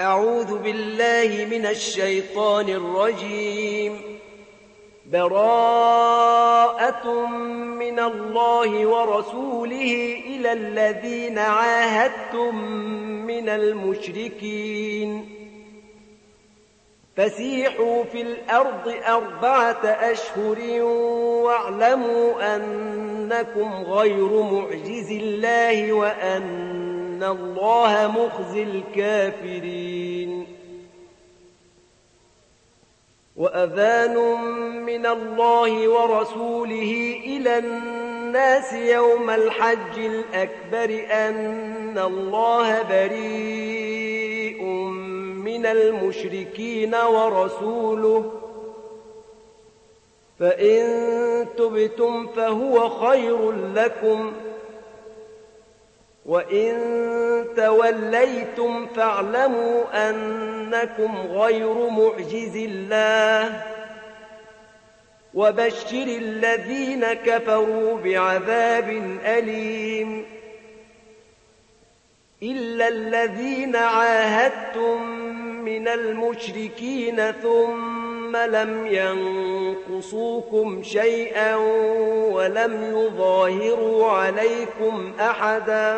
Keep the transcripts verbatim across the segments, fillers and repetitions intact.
أعوذ بالله من الشيطان الرجيم. براءة من الله ورسوله إلى الذين عاهدتم من المشركين فسيحوا في الأرض أربعة أشهر واعلموا أنكم غير معجز الله وأن الله مخزي الكافرين. وأذان من الله ورسوله إلى الناس يوم الحج الأكبر أن الله بريء من المشركين ورسوله فإن تبتم فهو خير لكم وإن توليتم فاعلموا أنكم غير معجز الله وبشر الذين كفروا بعذاب أليم. إلا الذين عاهدتم من المشركين ثم لم ينقصوكم شيئا ولم يظاهروا عليكم أحدا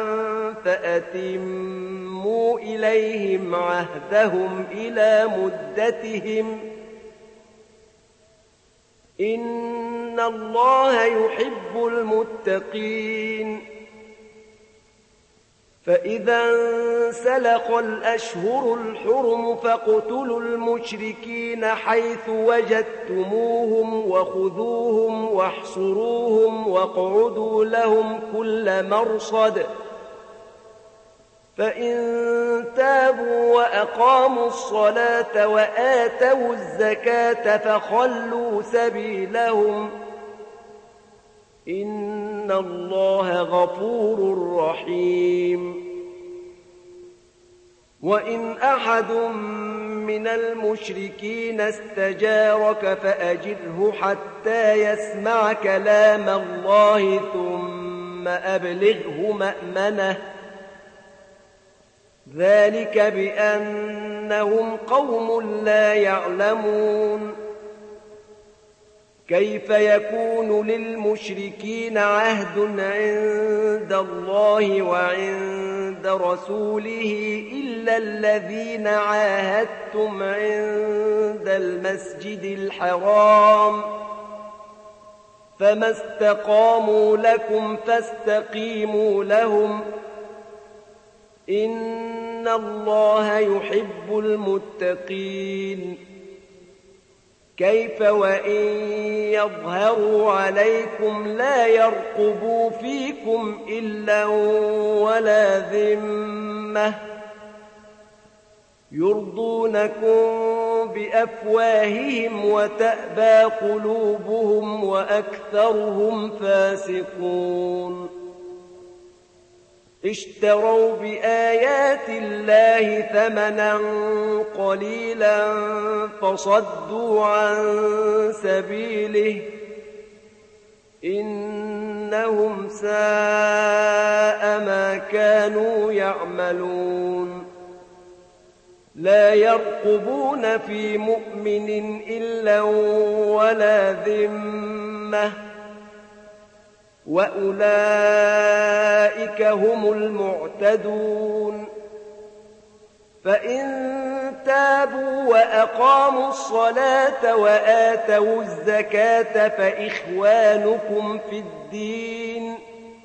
فأتموا إليهم عهدهم إلى مدتهم إن الله يحب المتقين. فإذا انسلخ الأشهر الحرم فاقتلوا المشركين حيث وجدتموهم وخذوهم واحصروهم واقعدوا لهم كل مرصد فإن تابوا وأقاموا الصلاة وآتوا الزكاة فخلوا سبيلهم إن الله غفور رحيم. وإن أحد من المشركين استجارك فأجره حتى يسمع كلام الله ثم أبلغه مأمنه ذلك بأنهم قوم لا يعلمون. كيف يكون للمشركين عهد عند الله وعند رسوله إلا الذين عاهدتم عند المسجد الحرام فما استقاموا لكم فاستقيموا لهم إن الله يحب المتقين. كيف وإن يظهروا عليكم لا يرقبوا فيكم إلا ولا ذمة يرضونكم بأفواههم وتأبى قلوبهم وأكثرهم فاسقون. اشتروا بآيات الله ثمنا قليلا فصدوا عن سبيله إنهم ساء ما كانوا يعملون. لا يرقبون في مؤمن إلا ولا ذمة وأولئك هم المعتدون. فإن تابوا وأقاموا الصلاة وآتوا الزكاة فإخوانكم في الدين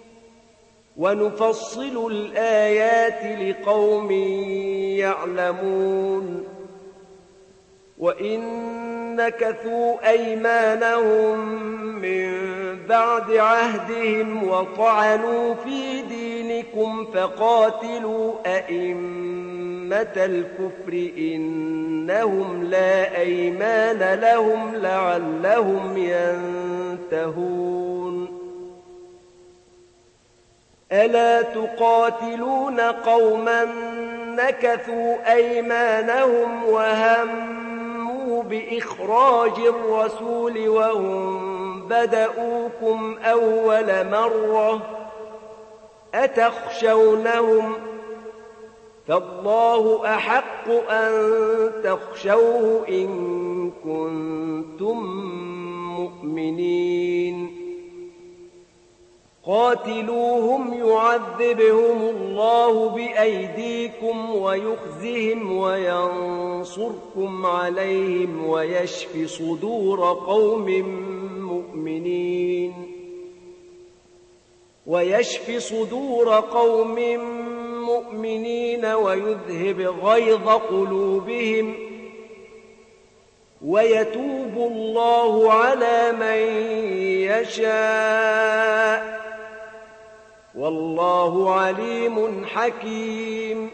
ونفصل الآيات لقوم يعلمون. وإن نكثوا أيمانهم من بعد عهدهم وطعنوا في دينكم فقاتلوا أئمة الكفر إنهم لا أيمان لهم لعلهم ينتهون. ألا تقاتلون قوما نكثوا أيمانهم وهموا بإخراج الرسول وهم بدؤوكم أول مرة أتخشونهم فالله أحق أن تخشوه إن كنتم مؤمنين قاتلوهم يعذبهم الله بأيديكم ويخزهم وينصركم عليهم ويشف صدور قوم مؤمنين ويشف صدور قوم مؤمنين ويذهب غيظ قلوبهم ويتوب الله على من يشاء والله عليم حكيم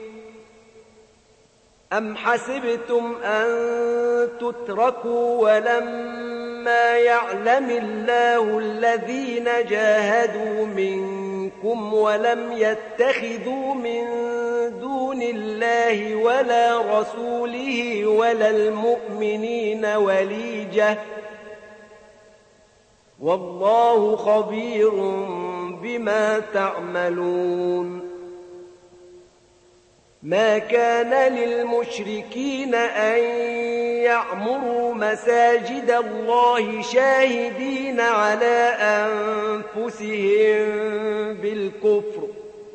أم حسبتم أن تتركوا ولما يعلم الله الذين جاهدوا منكم ولم يتخذوا من دون الله ولا رسوله ولا المؤمنين وليجة والله خبير بما تعملون ما كان للمشركين أن يعمروا مساجد الله شاهدين على أنفسهم بالكفر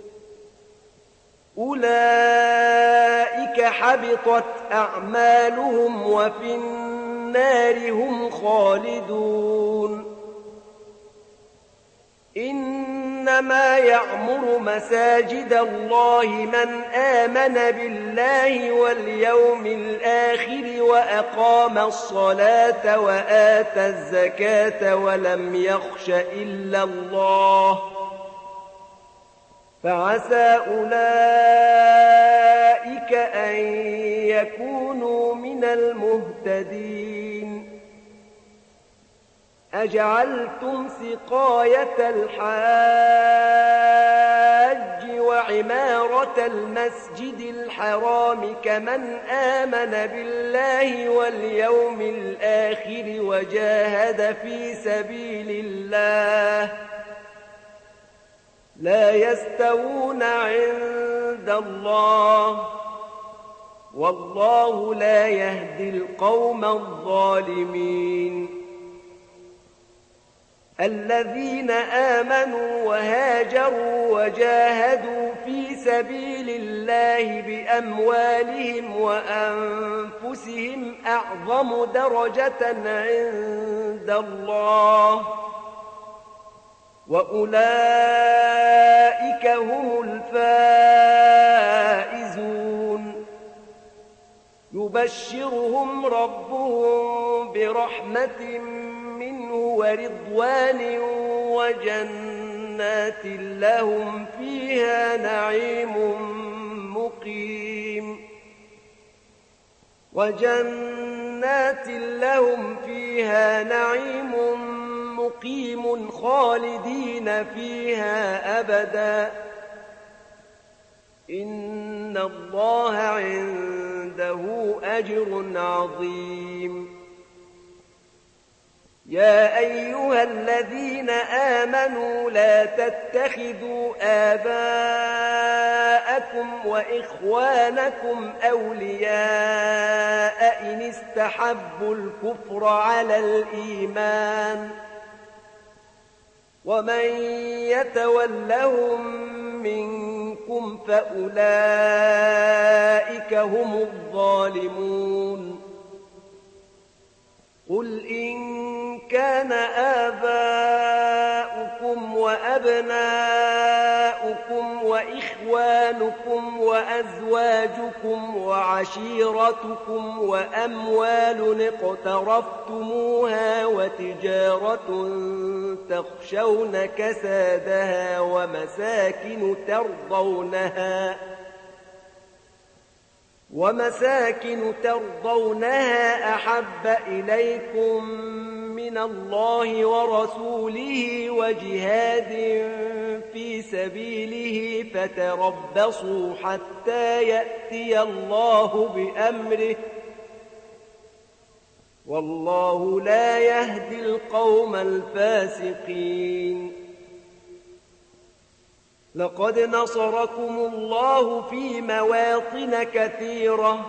أولئك حبطت أعمالهم وفي النار هم خالدون إنما يعمر مساجد الله من آمن بالله واليوم الآخر وأقام الصلاة وآتى الزكاة ولم يخش إلا الله فعسى أولئك أن يكونوا من المهتدين أجعلتم سقاية الحاج وعمارة المسجد الحرام كمن آمن بالله واليوم الآخر وجاهد في سبيل الله لا يستوون عند الله والله لا يهدي القوم الظالمين الذين آمنوا وهاجروا وجاهدوا في سبيل الله بأموالهم وأنفسهم أعظم درجة عند الله وأولئك هم الفائزون يبشرهم ربهم برحمة منه ورضوان وجنات لهم فيها نعيم مقيم وجنات لهم فيها نعيم مقيم خالدين فيها أبدا إن الله عنده أجر عظيم يا أيها الذين آمنوا لا تتخذوا آباءكم وإخوانكم أولياء إن استحبوا الكفر على الإيمان ومن يتولهم منكم فأولئك هم الظالمون قل إن كان آباؤكم وأبناؤكم وإخوانكم وأزواجكم وعشيرتكم وأموال اقترفتموها وتجارة تخشون كسادها ومساكن ترضونها ومساكن ترضونها أحب إليكم من الله ورسوله وجهاد في سبيله فتربصوا حتى يأتي الله بأمره والله لا يهدي القوم الفاسقين لقد نصركم الله في مواطن كثيرة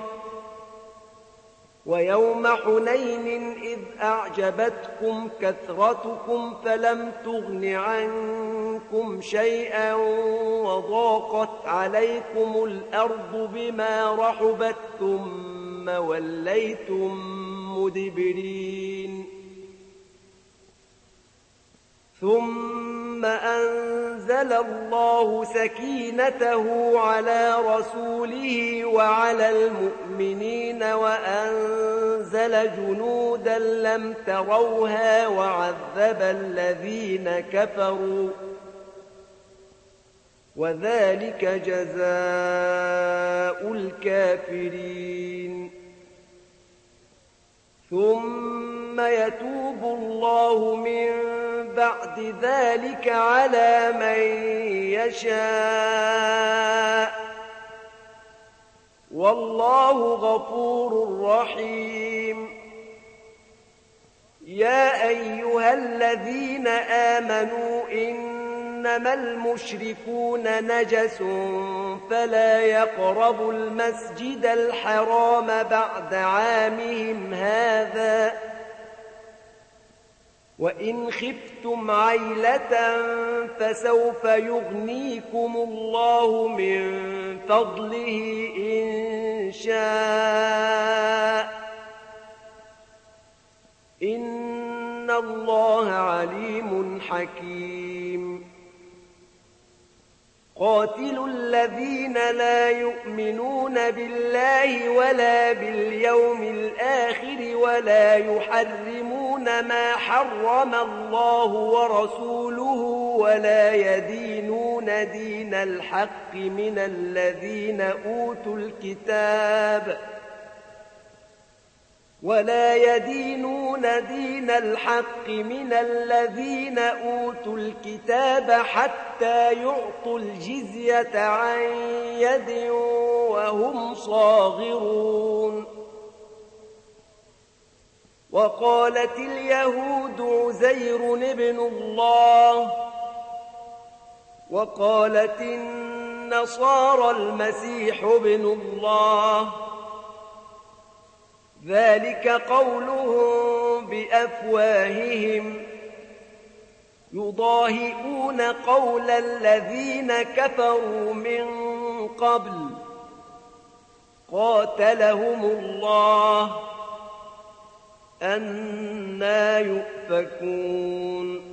ويوم حنين إذ أعجبتكم كثرتكم فلم تغن عنكم شيئا وضاقت عليكم الأرض بما رحبت ثم وليتم مدبرين ثم أنزل الله سكينته على رسوله وعلى المؤمنين وأنزل جنودا لم تروها وعذب الذين كفروا وذلك جزاء الكافرين ثم يتوب الله من بعد ذلك على من يشاء والله غفور رحيم يا أيها الذين آمنوا إنما المشركون نجس فلا يقربوا المسجد الحرام بعد عامهم هذا وإن خفتم عيلة فسوف يغنيكم الله من فضله إن شاء إن الله عليم حكيم قاتلوا الذين لا يؤمنون بالله ولا باليوم الآخر ولا يحرمون ما حرم الله ورسوله ولا يدينون دين الحق من الذين أوتوا الكتاب ولا يدينون دين الحق من الذين أوتوا الكتاب حتى يعطوا الجزية عن يد وهم صاغرون وقالت اليهود عزير ابن الله وقالت النصارى المسيح ابن الله ذلك قولهم بأفواههم يضاهئون قول الذين كفروا من قبل قاتلهم الله أنى يؤفكون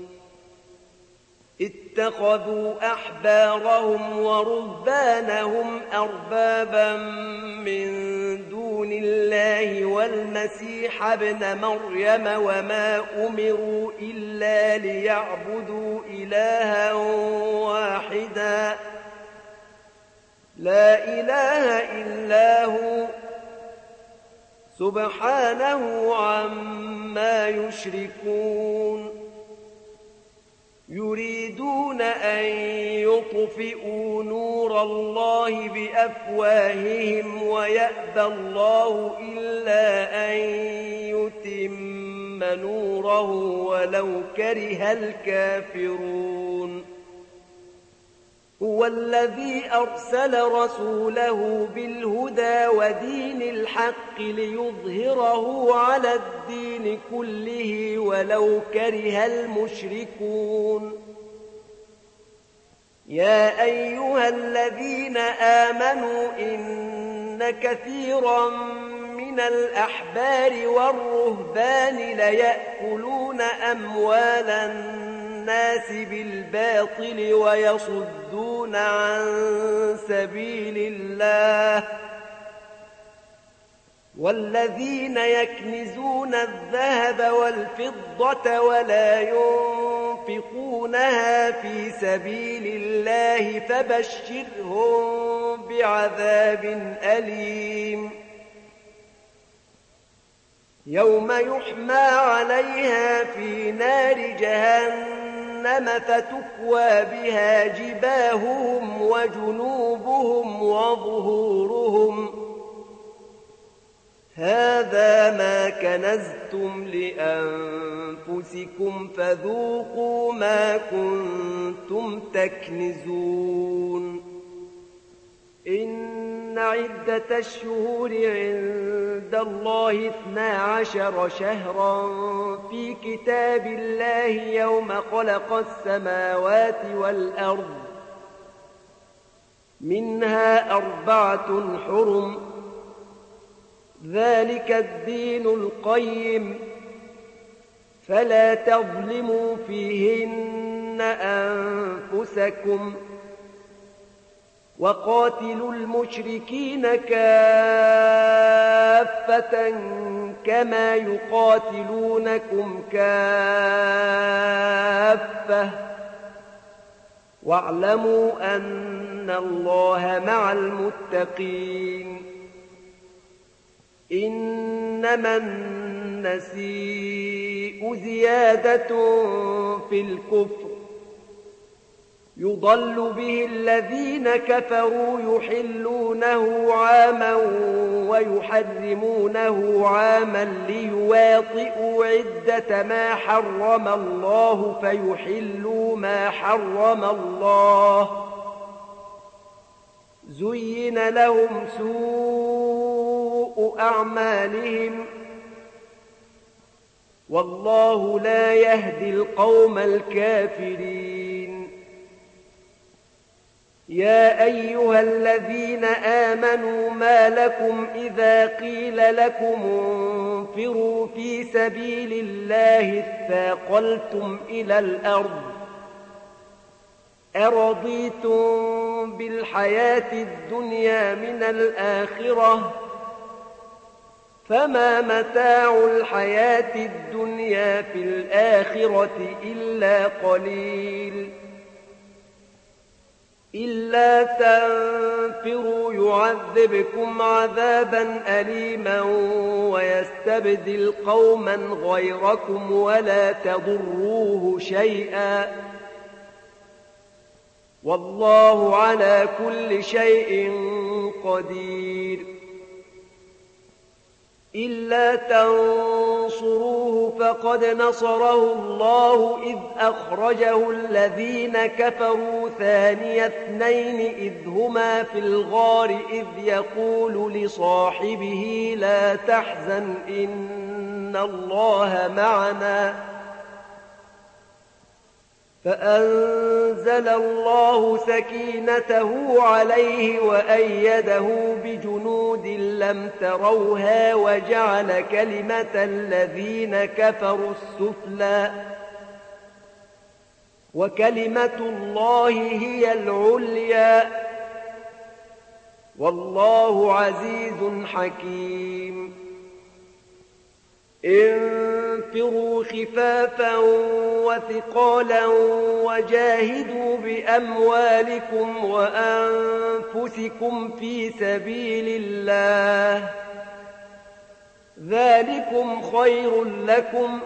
اتخذوا أحبارهم ورهبانهم أربابا من دون الله والمسيح ابن مريم وما أمروا إلا ليعبدوا إلها واحدا لا إله إلا هو سبحانه عما يشركون يريدون أن يطفئوا نور الله بأفواههم ويأبى الله إلا أن يتم نوره ولو كره الكافرون هو الذي أرسل رسوله بالهدى ودين الحق ليظهره على الدين كله ولو كره المشركون يا أيها الذين آمنوا إن كثيرا من الأحبار والرهبان ليأكلون أموال الناس بالباطل ويصدون عن سبيل الله والذين يكنزون الذهب والفضة ولا ينفقونها في سبيل الله فبشرهم بعذاب أليم يوم يحمى عليها في نار جهنم فتكوى بها جباههم وجنوبهم وظهورهم هذا ما كنزتم لأنفسكم فذوقوا ما كنتم تكنزون إن عدة الشهور عند الله اثنا عشر شهرا في كتاب الله يوم خلق السماوات والأرض منها أربعة حرم ذلك الدين القيم فلا تظلموا فيهن أنفسكم وقاتلوا المشركين كافة كما يقاتلونكم كافة واعلموا أن الله مع المتقين إنما النسيء زيادة في الكفر يضل به الذين كفروا يحلونه عاما ويحرمونه عاما ليواطئوا عدة ما حرم الله فيحلوا ما حرم الله زين لهم سوء أعمالهم والله لا يهدي القوم الكافرين يا أيها الذين آمنوا ما لكم إذا قيل لكم انفروا في سبيل الله اثاقلتم إلى الأرض أرضيتم بالحياة الدنيا من الآخرة فما متاع الحياة الدنيا في الآخرة إلا قليل إلا تنفروا يعذبكم عذابا أليما ويستبدل قوما غيركم ولا تضروه شيئا والله على كل شيء قدير إلا تنصروه فقد نصره الله إذ أخرجه الذين كفروا ثاني اثنين إذ هما في الغار إذ يقول لصاحبه لا تحزن إن الله معنا فأنزل الله سكينته عليه وأيده بجنود لم تروها وجعل كلمة الذين كفروا السفلى وكلمة الله هي العليا والله عزيز حكيم انفروا خفافا وثقالا وجاهدوا بأموالكم وأنفسكم في سبيل الله ذلكم خير لكم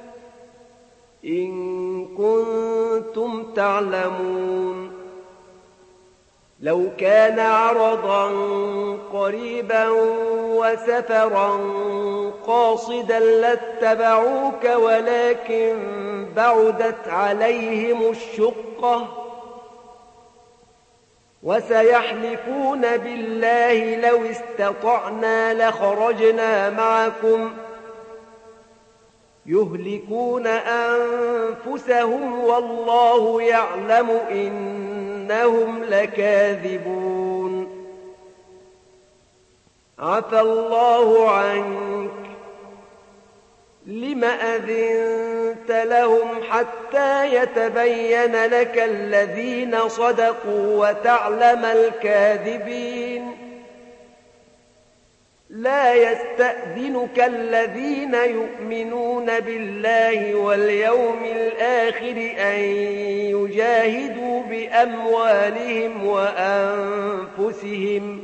إن كنتم تعلمون لو كان عرضا قريبا وسفرا قاصدا لاتبعوك ولكن بعدت عليهم الشقة وسيحلفون بالله لو استطعنا لخرجنا معكم يهلكون أنفسهم والله يعلم إنهم لكاذبون عفى الله عنك لم أذنت لهم حتى يتبين لك الذين صدقوا وتعلم الكاذبين لا يستأذنك الذين يؤمنون بالله واليوم الآخر أن يجاهدوا بأموالهم وأنفسهم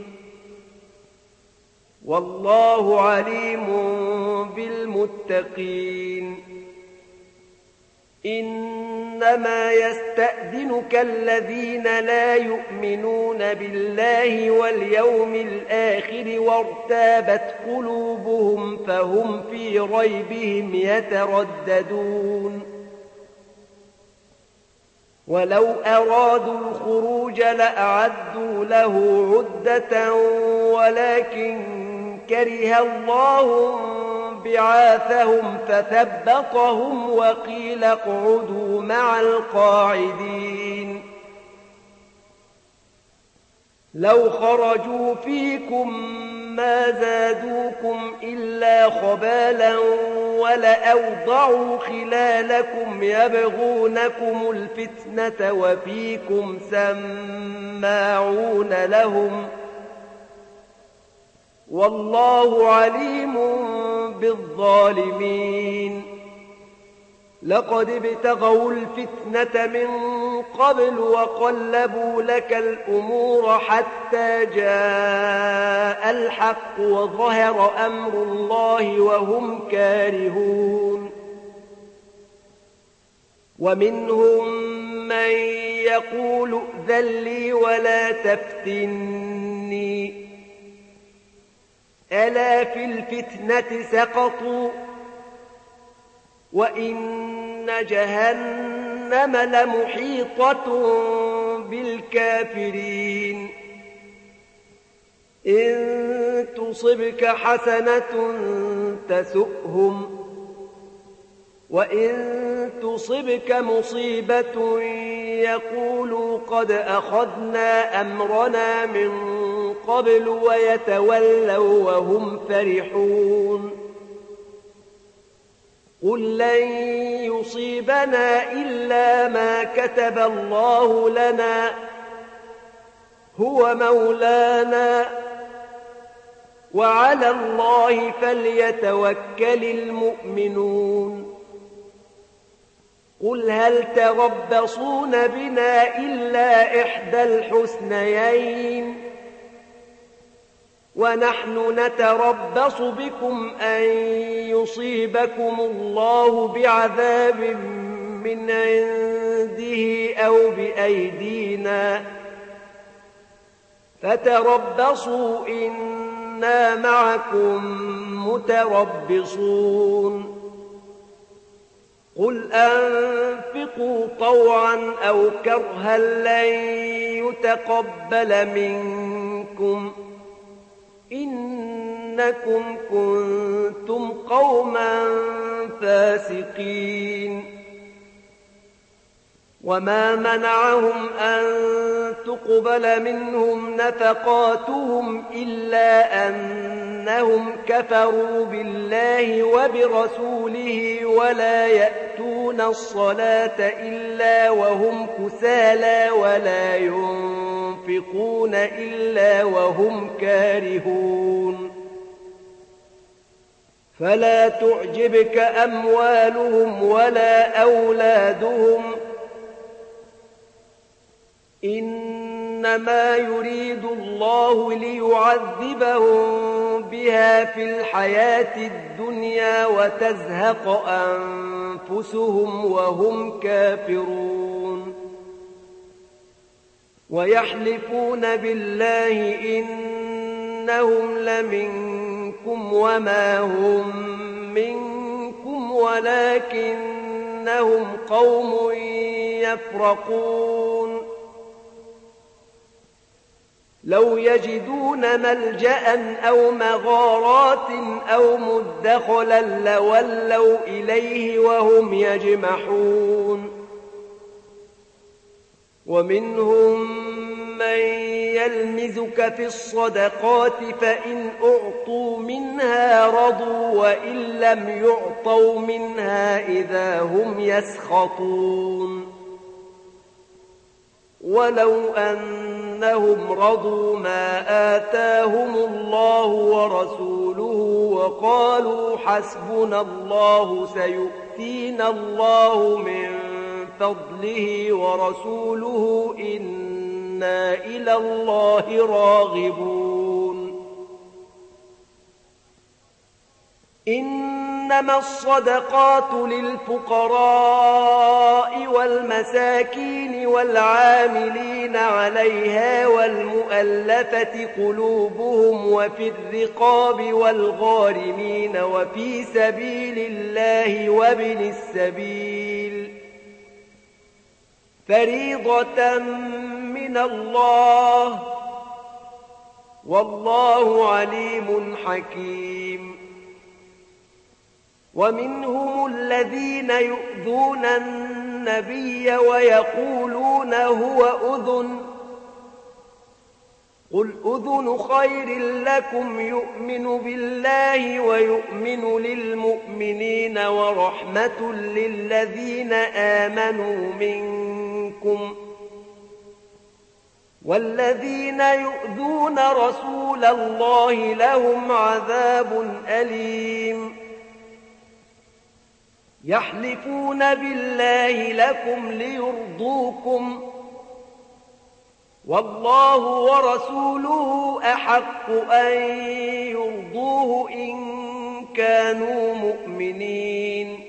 والله عليم بالمتقين إنما يستأذنك الذين لا يؤمنون بالله واليوم الآخر وارتابت قلوبهم فهم في ريبهم يترددون ولو أرادوا الخروج لأعدوا له عدة ولكن كره الله بعاثهم فثبطهم وقيل اقعدوا مع القاعدين لو خرجوا فيكم ما زادوكم إلا خبالا ولأوضعوا خلالكم يبغونكم الفتنة وفيكم سماعون لهم والله عليم بالظالمين لقد ابتغوا الفتنة من قبل وقلبوا لك الأمور حتى جاء الحق وظهر أمر الله وهم كارهون ومنهم من يقول ائذن لي ولا تفتني ألا في الفتنة سقطوا وإن جهنم لمحيطة بالكافرين إن تصبك حسنة تسؤهم وإن تصبك مصيبة يقولوا قد أخذنا أمرنا من قبل ويتولوا وهم فرحون قل لن يصيبنا إلا ما كتب الله لنا هو مولانا وعلى الله فليتوكل المؤمنون قل هل تربصون بنا إلا إحدى الحسنيين ونحن نتربص بكم أن يصيبكم الله بعذاب من عنده أو بأيدينا فتربصوا إنا معكم متربصون قل أنفقوا طوعا أو كرها لن يتقبل منكم إنكم كنتم قوما فاسقين وما منعهم أن تقبل منهم نفقاتهم إلا أنهم كفروا بالله وبرسوله ولا يأتون الصلاة إلا وهم كسالى ولا ينفقون إلا وهم كارهون فلا تعجبك أموالهم ولا أولادهم إنما يريد الله ليعذبهم بها في الحياة الدنيا وتزهق أنفسهم وهم كافرون ويحلفون بالله إنهم لمنكم وما هم منكم ولكنهم قوم يفرقون لو يجدون ملجأ أو مغارات أو مدخلا لولوا إليه وهم يجمحون ومنهم من يلمزك في الصدقات فإن أعطوا منها رضوا وإن لم يعطوا منها إذا هم يسخطون ولو أنهم رضوا ما آتاهم الله ورسوله وقالوا حسبنا الله سيؤتينا الله من فضله ورسوله إنا إلى الله راغبون إن إنما الصدقات للفقراء والمساكين والعاملين عليها والمؤلفة قلوبهم وفي الرقاب والغارمين وفي سبيل الله وابن السبيل فريضة من الله والله عليم حكيم. ومنهم الذين يؤذون النبي ويقولون هو أذن قل أذن خير لكم يؤمن بالله ويؤمن للمؤمنين ورحمة للذين آمنوا منكم والذين يؤذون رسول الله لهم عذاب أليم. يحلفون بالله لكم ليرضوكم والله ورسوله أحق أن يرضوه إن كانوا مؤمنين.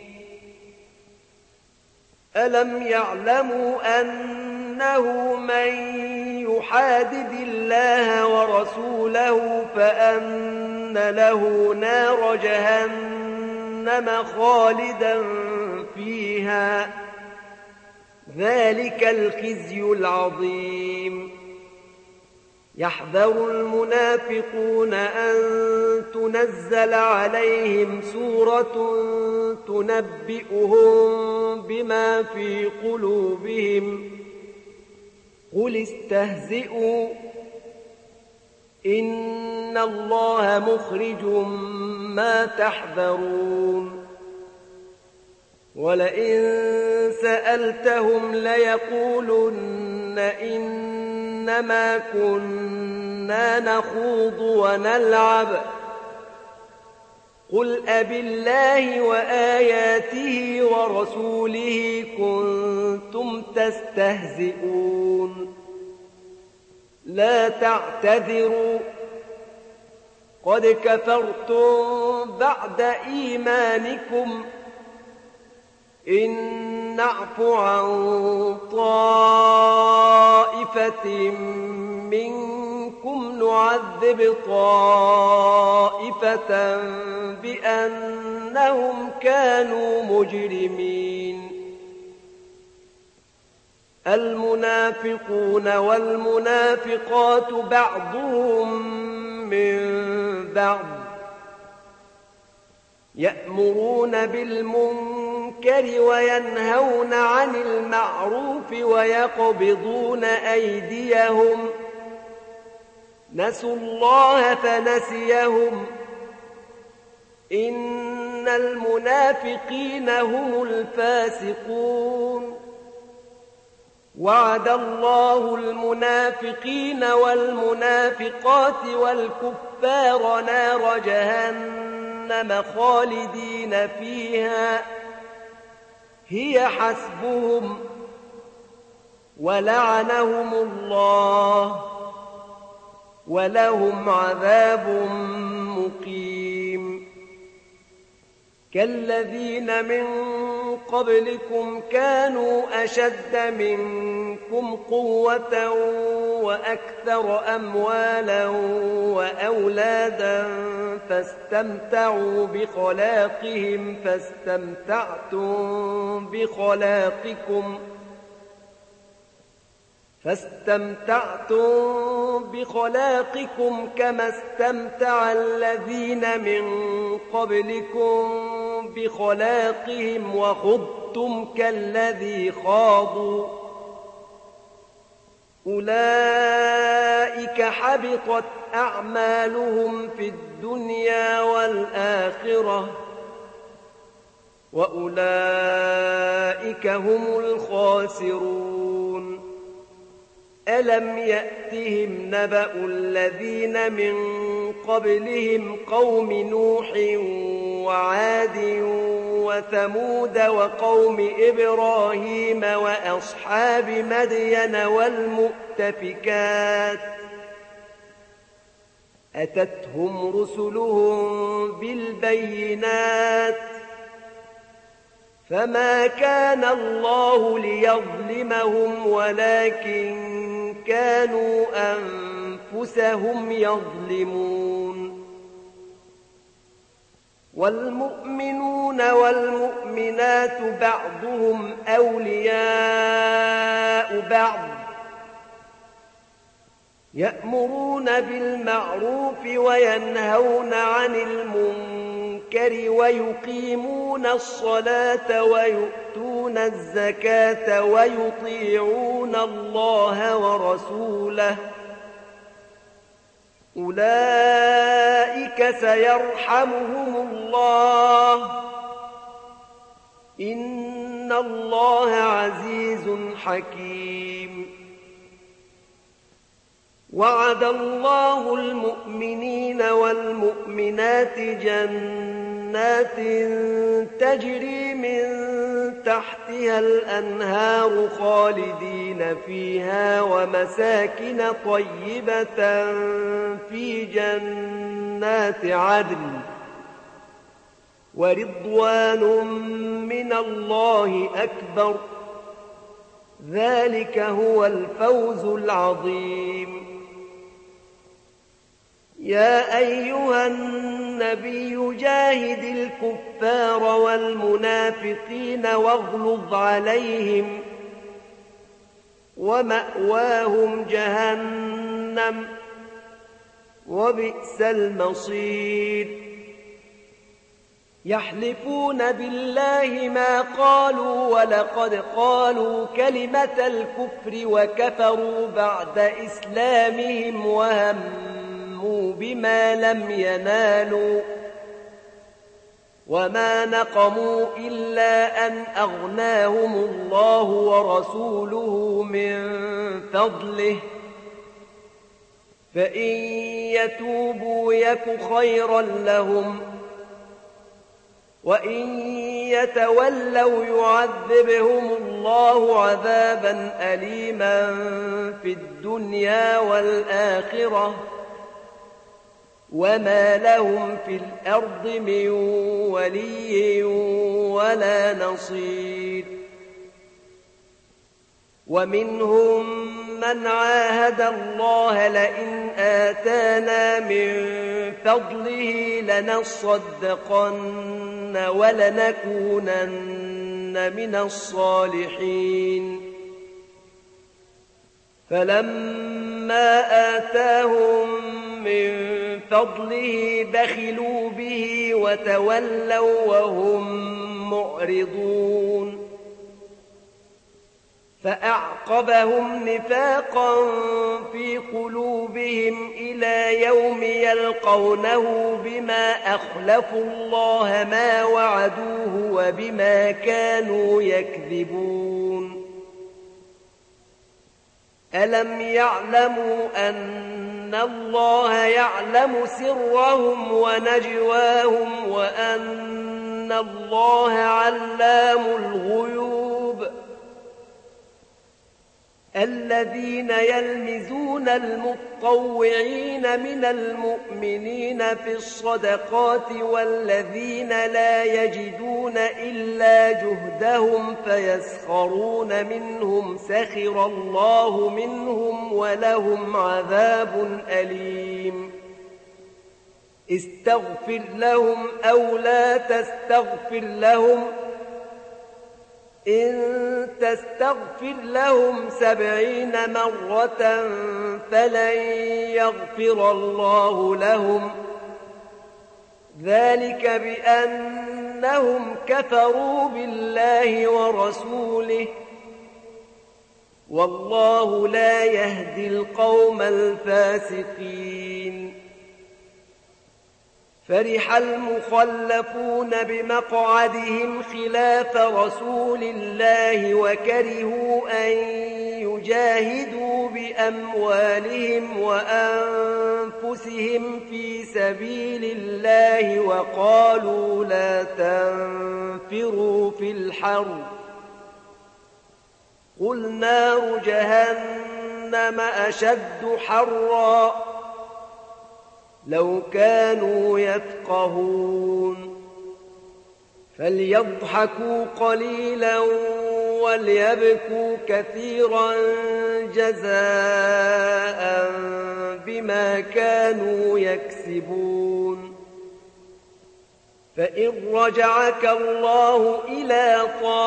ألم يعلموا أنه من يحادد الله ورسوله فأن له نار جهنم خالدا فيها ذلك الخزي العظيم. يحذر المنافقون أن تنزل عليهم سورة تنبئهم بما في قلوبهم قل استهزئوا إن الله مخرج ما تحذرون. ولئن سألتهم ليقولن إنما كنا نخوض ونلعب قل أبالله وآياته ورسوله كنتم تستهزئون لا تعتذروا قد كفرتم بعد إيمانكم إن نعف عن طائفة منكم نعذب طائفة بأنهم كانوا مجرمين. المنافقون والمنافقات بعضهم من بعض يأمرون بالمنكر وينهون عن المعروف ويقبضون أيديهم نسوا الله فنسيهم إن المنافقين هم الفاسقون. وعد الله المنافقين والمنافقات والكفار نار جهنم خالدين فيها هي حسبهم ولعنهم الله ولهم عذاب مقيم. كالذين من قبلكم كانوا أشد منكم قوة وأكثر أموالا وأولادا فاستمتعوا بخلاقهم فاستمتعتم بخلاقكم فاستمتعتم بخلاقكم كما استمتع الذين من قبلكم بخلاقهم وخضتم كالذي خاضوا أولئك حبطت أعمالهم في الدنيا والآخرة وأولئك هم الخاسرون. ألم يأتهم نبأ الذين من قبلهم قوم نوح وعاد وثمود وقوم إبراهيم وأصحاب مدين والمؤتفكات أتتهم رسلهم بالبينات فما كان الله ليظلمهم ولكن كانوا أنفسهم يظلمون والمؤمنون والمؤمنات بعضهم أولياء بعض يأمرون بالمعروف وينهون عن المنكر ويقيمون الصلاة ويؤتون الزكاة ويطيعون الله ورسوله أولئك سيرحمهم الله إن الله عزيز حكيم وعد الله المؤمنين والمؤمنات جنات تجري من تحتها الأنهار خالدين فيها ومساكن طيبة في جنات عدن ورضوان من الله أكبر ذلك هو الفوز العظيم يا أيها النبي جاهد الكفار والمنافقين واغلظ عليهم ومأواهم جهنم وبئس المصير يحلفون بالله ما قالوا ولقد قالوا كلمة الكفر وكفروا بعد إسلامهم وهموا بما لم ينالوا وما نقموا إلا أن أغناهم الله ورسوله من فضله فإن يتوبوا يك خيرا لهم وإن يتولوا يعذبهم الله عذابا أليما في الدنيا والآخرة وما لهم في الأرض من ولي ولا نصير ومنهم من عاهد الله لئن آتانا من فضله لنصدقن ولنكونن من الصالحين فلما آتاهم من فضله بخلوا به وتولوا وهم معرضون فأعقبهم نفاقا في قلوبهم إلى يوم يلقونه بما أخلفوا الله ما وعدوه وبما كانوا يكذبون ألم يعلموا أن الله يعلم سرهم ونجواهم وأن الله علام الغيوب الذين يلمزون المطوعين من المؤمنين في الصدقات والذين لا يجدون إلا جهدهم فيسخرون منهم سخر الله منهم ولهم عذاب أليم استغفر لهم أو لا تستغفر لهم إن تستغفر لهم سبعين مرة فلن يغفر الله لهم ذلك بأنهم كفروا بالله ورسوله والله لا يهدي القوم الفاسقين فرح المخلفون بمقعدهم خلاف رسول الله وكرهوا أن يجاهدوا بأموالهم وأنفسهم في سبيل الله وقالوا لا تنفروا في الحر قل نار جهنم أشد حرا لو كانوا يفقهون فليضحكوا قليلا وليبكوا كثيرا جزاء بما كانوا يكسبون فإن رجعك الله إلى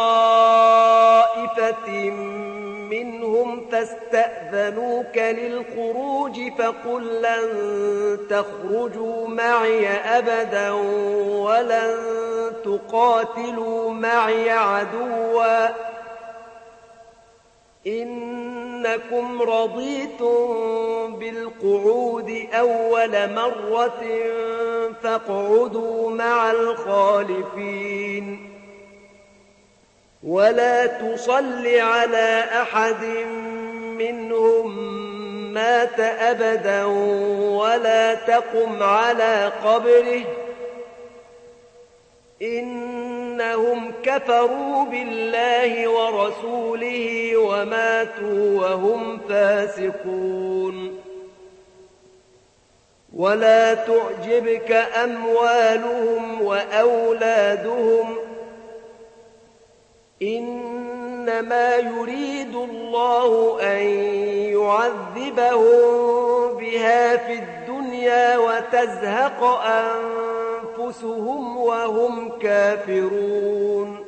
طائفة منهم فاستأذنوك للخروج فقل لن تخرجوا معي أبدا ولن تقاتلوا معي عدوا إنكم رضيتم بالقعود أول مرة فاقعدوا مع الخالفين ولا تصل على أحد منهم مات أبدا ولا تقم على قبره إنهم كفروا بالله ورسوله وماتوا وهم فاسقون ولا تعجبك أموالهم وأولادهم إنما يريد الله أن يعذبهم بها في الدنيا وتزهق أنفسهم وهم كافرون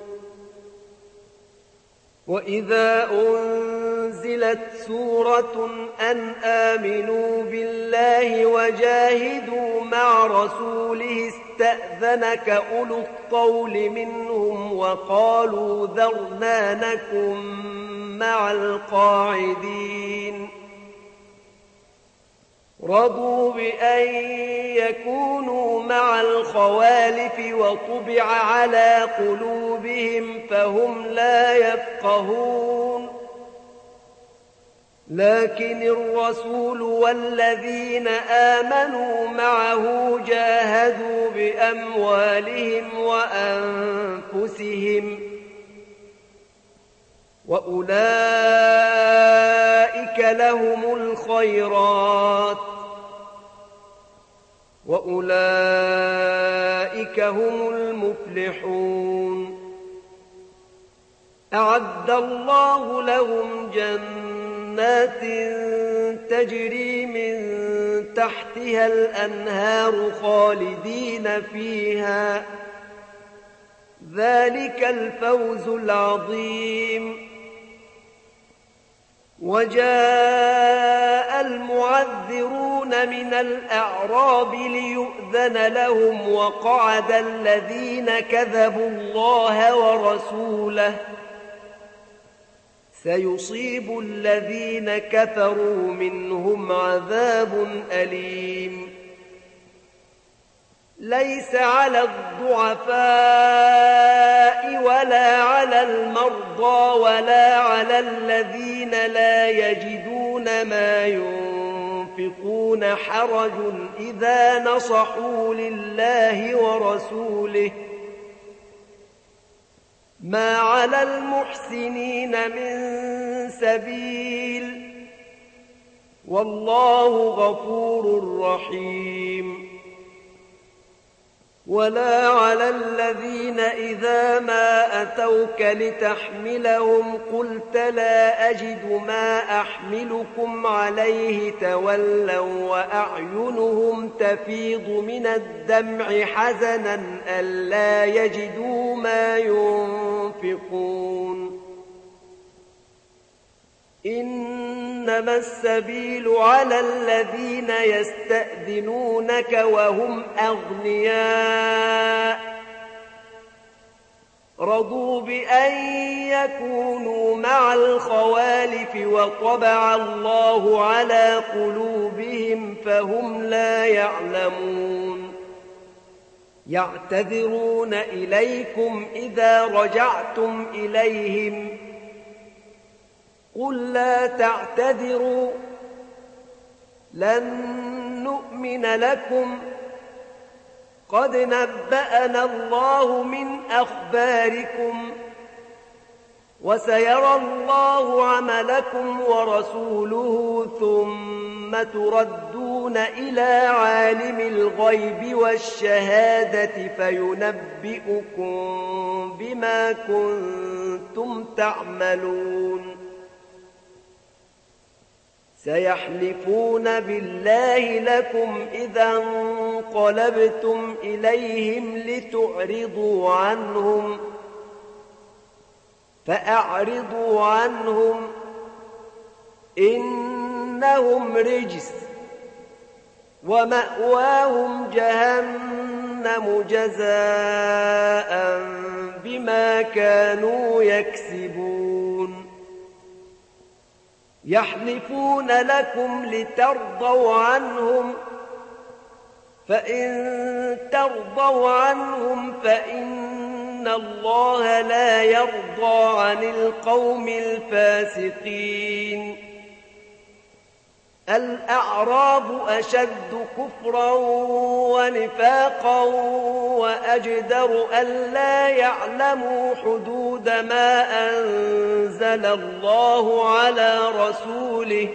وإذا أنزلت سورة أن آمنوا بالله وجاهدوا مع رسوله استأذنك أولو الطول منهم وقالوا ذرنا نكن مع القاعدين رضوا بأن يكونوا مع الخوالف وطبع على قلوبهم فهم لا يفقهون لكن الرسول والذين آمنوا معه جاهدوا بأموالهم وأنفسهم وأولئك لهم الخيرات وأولئك هم المفلحون أعد الله لهم جنات تجري من تحتها الأنهار خالدين فيها ذلك الفوز العظيم وجاء المعذرون من الأعراب ليؤذن لهم وقعد الذين كذبوا الله ورسوله سيصيب الذين كفروا منهم عذاب أليم ليس على الضعفاء ولا على المرضى ولا على الذين لا يجدون ما ينفقون حرج إذا نصحوا لله ورسوله ما على المحسنين من سبيل والله غفور رحيم ولا على الذين إذا ما أتوك لتحملهم قلت لا أجد ما أحملكم عليه تولوا وأعينهم تفيض من الدمع حزنا ألا يجدوا ما ينفقون إنما السبيل على الذين يستأذنونك وهم أغنياء رضوا بأن يكونوا مع الخوالف وطبع الله على قلوبهم فهم لا يعلمون يعتذرون إليكم إذا رجعتم إليهم قل لا تعتذروا لن نؤمن لكم قد نبأنا الله من أخباركم وسيرى الله عملكم ورسوله ثم تردون إلى عالم الغيب والشهادة فينبئكم بما كنتم تعملون سيحلفون بالله لكم إذا انقلبتم إليهم لتعرضوا عنهم فأعرضوا عنهم إنهم رجس ومأواهم جهنم جزاء بما كانوا يكسبون يحلفون لكم لترضوا عنهم فإن ترضوا عنهم فإن الله لا يرضى عن القوم الفاسقين الأعراب أشد كفرا ونفاقا وأجدر ألا يعلموا حدود ما أنزل الله على رسوله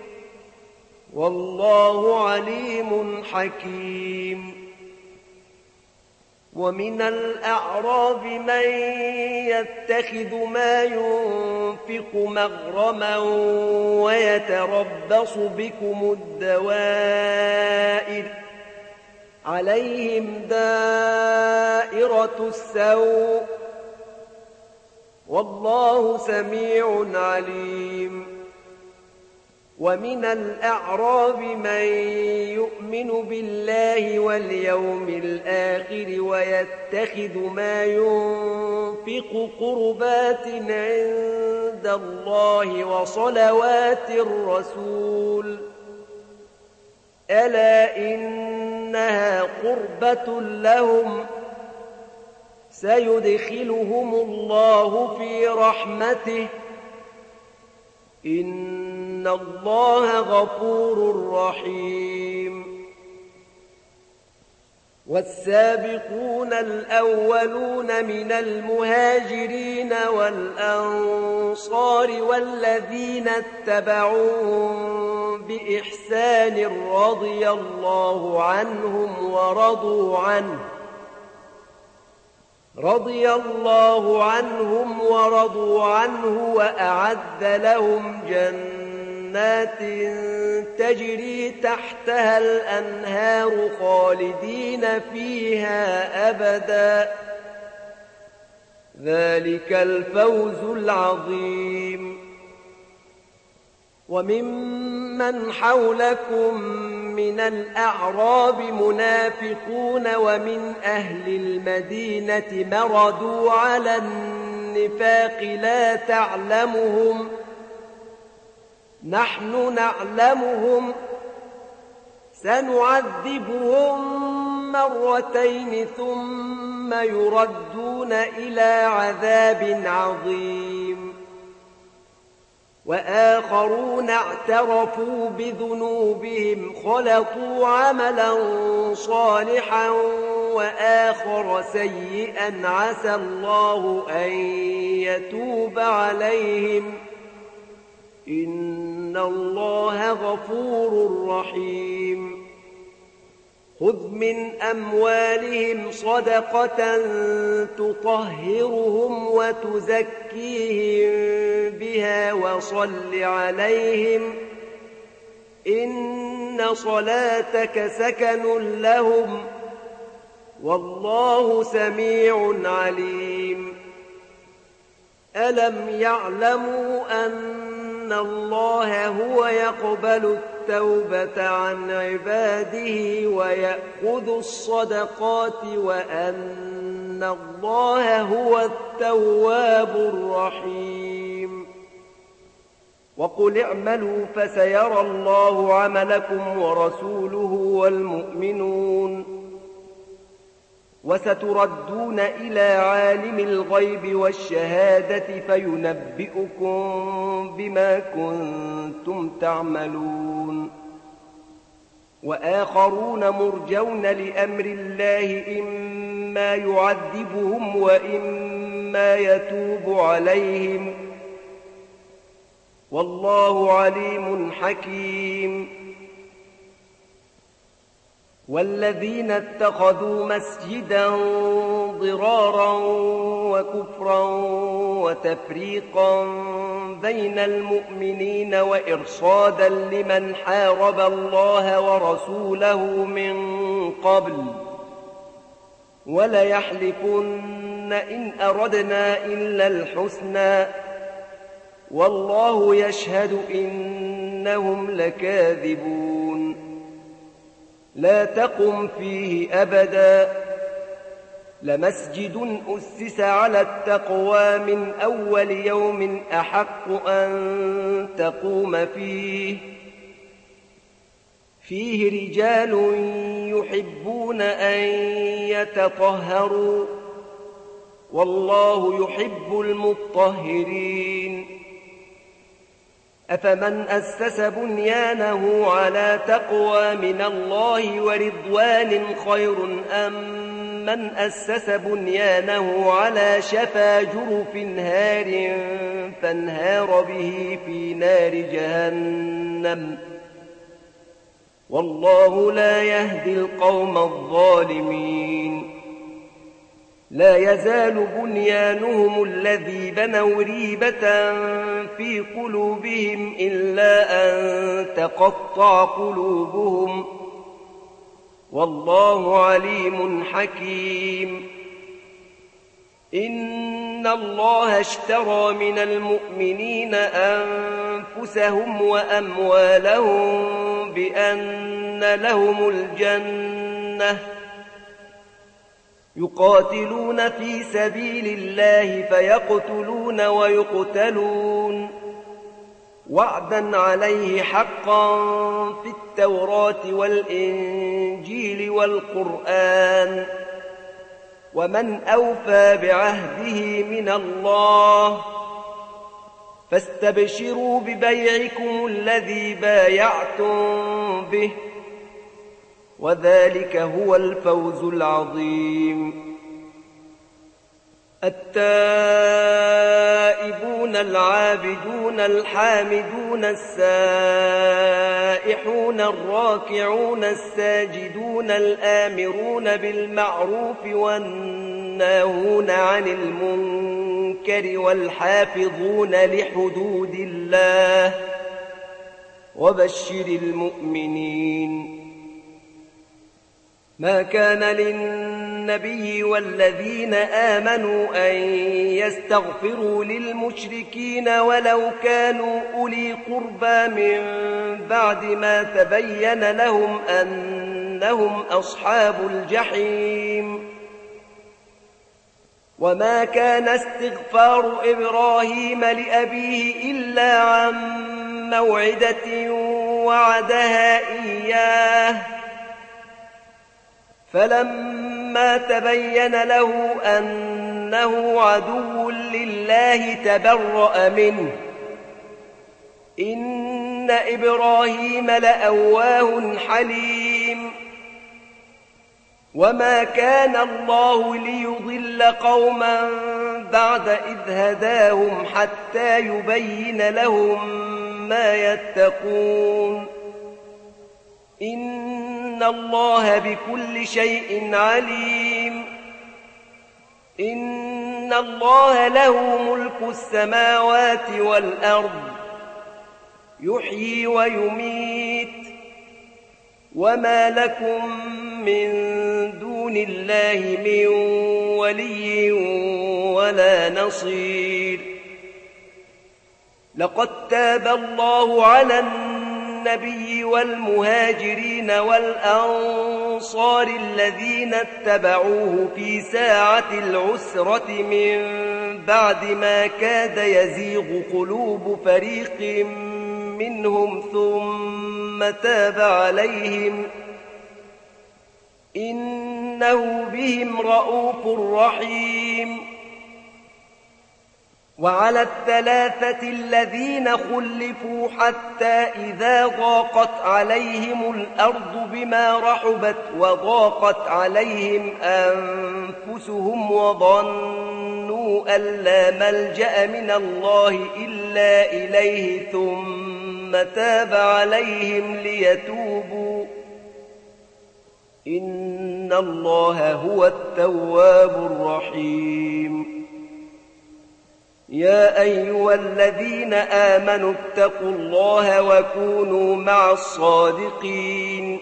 والله عليم حكيم ومن الأعراب من يتخذ ما ينفق مغرما ويتربص بكم الدوائر عليهم دائرة السوء والله سميع عليم ومن الأعراب من يؤمن بالله واليوم الآخر ويتخذ ما ينفق قربات عند الله وصلوات الرسول ألا إنها قربة لهم سيدخلهم الله في رحمته إن الله غفور رحيم والسابقون الأولون من المهاجرين والأنصار والذين اتبعوهم بإحسان رضي الله عنهم ورضوا عنه رضي الله عنهم ورضوا عنه وأعد لهم جنات تجري تحتها الأنهار خالدين فيها أبدا ذلك الفوز العظيم وممن حولكم من الأعراب منافقون ومن أهل المدينة مردوا على النفاق لا تعلمهم نحن نعلمهم سنعذبهم مرتين ثم يردون إلى عذاب عظيم وآخرون اعترفوا بذنوبهم خلطوا عملا صالحا وآخر سيئا عسى الله أن يتوب عليهم إن الله غفور رحيم خذ من أموالهم صدقة تطهرهم وتزكيهم بها وصل عليهم إن صلاتك سكن لهم والله سميع عليم ألم يعلموا أن الله هو يقبل التوبة عن عباده ويأخذ الصدقات وأن الله هو التواب الرحيم وقل اعملوا فسيرى الله عملكم ورسوله والمؤمنون وستردون إلى عالم الغيب والشهادة فينبئكم بما كنتم تعملون وآخرون مرجون لأمر الله إما يعذبهم وإما ثم يتوب عليهم والله عليم حكيم. والذين اتخذوا مسجدا ضرارا وكفرا وتفريقا بين المؤمنين وإرصادا لمن حارب الله ورسوله من قبل وليحلفن إن أردنا إلا الحسنى والله يشهد إنهم لكاذبون. لا تقم فيه أبدا لمسجد أسس على التقوى من أول يوم أحق أن تقوم فيه فيه رجال يحبون أن يتطهروا والله يحب المطهرين. أفمن أسس بنيانه على تقوى من الله ورضوان خير أم من أسس بنيانه على شفا جرف هار فانهار به في نار جهنم والله لا يهدي القوم الظالمين. لا يزال بنيانهم الذي بنوا ريبة في قلوبهم إلا أن تقطع قلوبهم والله عليم حكيم. إن الله اشترى من المؤمنين أنفسهم وأموالهم بأن لهم الجنة يقاتلون في سبيل الله فيقتلون ويقتلون وعدا عليه حقا في التوراة والإنجيل والقرآن ومن أوفى بعهده من الله فاستبشروا ببيعكم الذي بايعتم به وذلك هو الفوز العظيم. التائبون العابدون الحامدون السائحون الراكعون الساجدون الآمرون بالمعروف والناهون عن المنكر والحافظون لحدود الله وبشر المؤمنين. ما كان للنبي والذين آمنوا أن يستغفروا للمشركين ولو كانوا أولي قربى من بعد ما تبين لهم أنهم أصحاب الجحيم. وما كان استغفار إبراهيم لأبيه إلا عن موعدة وعدها إياه فلما تبين له أنه عدو لله تبرأ منه إن إبراهيم لأواه حليم. وما كان الله ليضل قوما بعد إذ هداهم حتى يبين لهم ما يتقون إن الله بكل شيء عليم. إن الله له ملك السماوات والأرض يحيي ويميت وما لكم من دون الله من ولي ولا نصير. لقد تاب الله على النبي والمهاجرين والأنصار الذين اتبعوه في ساعة العسرة من بعد ما كاد يزيغ قلوب فريق منهم ثم تاب عليهم إنه بهم رءوف رحيم. وعلى الثلاثة الذين خلفوا حتى إذا ضاقت عليهم الأرض بما رحبت وضاقت عليهم أنفسهم وظنوا أن لا ملجأ من الله إلا إليه ثم تاب عليهم ليتوبوا إن الله هو التواب الرحيم يا أيها الذين آمنوا اتقوا الله وكونوا مع الصادقين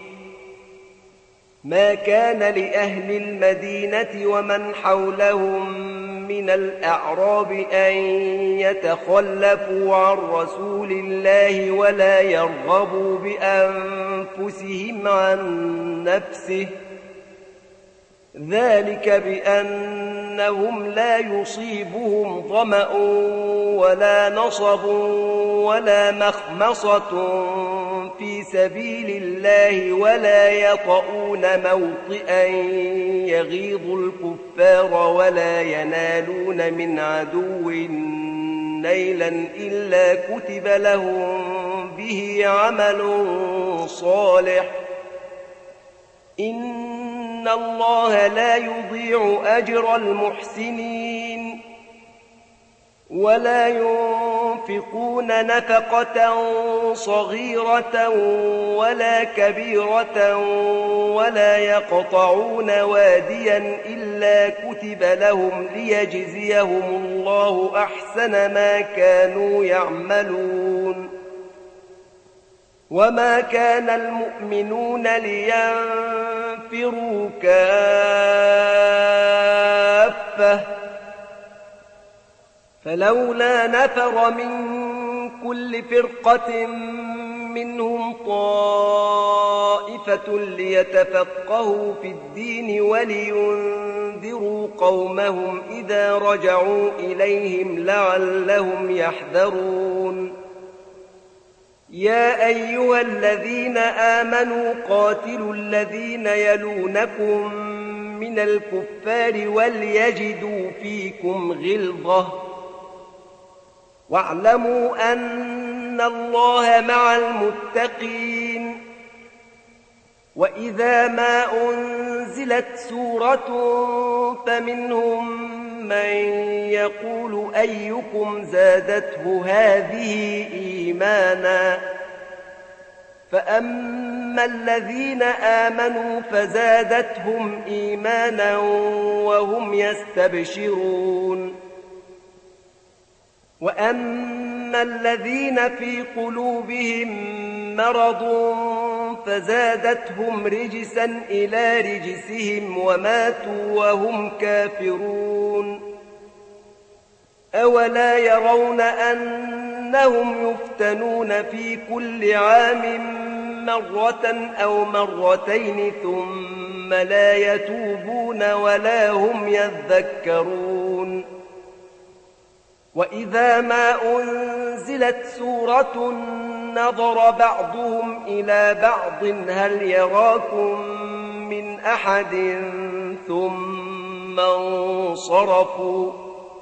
ما كان لأهل المدينة ومن حولهم من الأعراب أن يتخلفوا عن رسول الله ولا يرغبوا بأنفسهم عن نفسه ذلك بأنهم لا يصيبهم ظمأ ولا نصب ولا مخمصة في سبيل الله ولا يطؤون موطئا يغيظ الكفار ولا ينالون من عدو نيلا إلا كتب لهم به عمل صالح إن الله لا يضيع أجر المحسنين ولا ينفقون نفقة صغيرة ولا كبيرة ولا يقطعون واديا إلا كتب لهم ليجزيهم الله أحسن ما كانوا يعملون وما كان المؤمنون لينفروا كافة فلولا نفر من كل فرقة منهم طائفة ليتفقهوا في الدين ولينذروا قومهم إذا رجعوا إليهم لعلهم يحذرون يا أيها الذين آمنوا قاتلوا الذين يلونكم من الكفار وليجدوا فيكم غلظة واعلموا أن الله مع المتقين وإذا ما أنزلت سورة فمنهم من يقول أيكم زادته هذه إيمانا فأما الذين آمنوا فزادتهم إيمانا وهم يستبشرون وأما الذين في قلوبهم مرض فزادتهم رجسا إلى رجسهم وماتوا وهم كافرون أولا يرون أنهم يفتنون في كل عام مرة أو مرتين ثم لا يتوبون ولا هم يذكرون وإذا ما أنزلت سورة نظر بعضهم إلى بعض هل يراكم من أحد ثم انصرفوا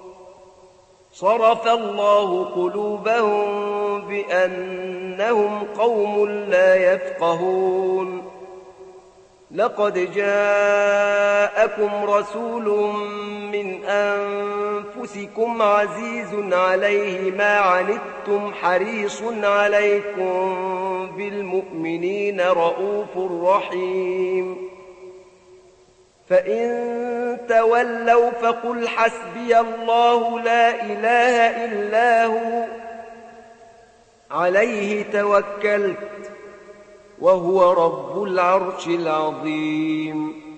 صرف الله قلوبهم بأنهم قوم لا يفقهون لقد جاءكم رسول من أنفسكم عزيز عليه ما عنتم حريص عليكم بالمؤمنين رؤوف رحيم فإن تولوا فقل حسبي الله لا إله إلا هو عليه توكلت وهو رب العرش العظيم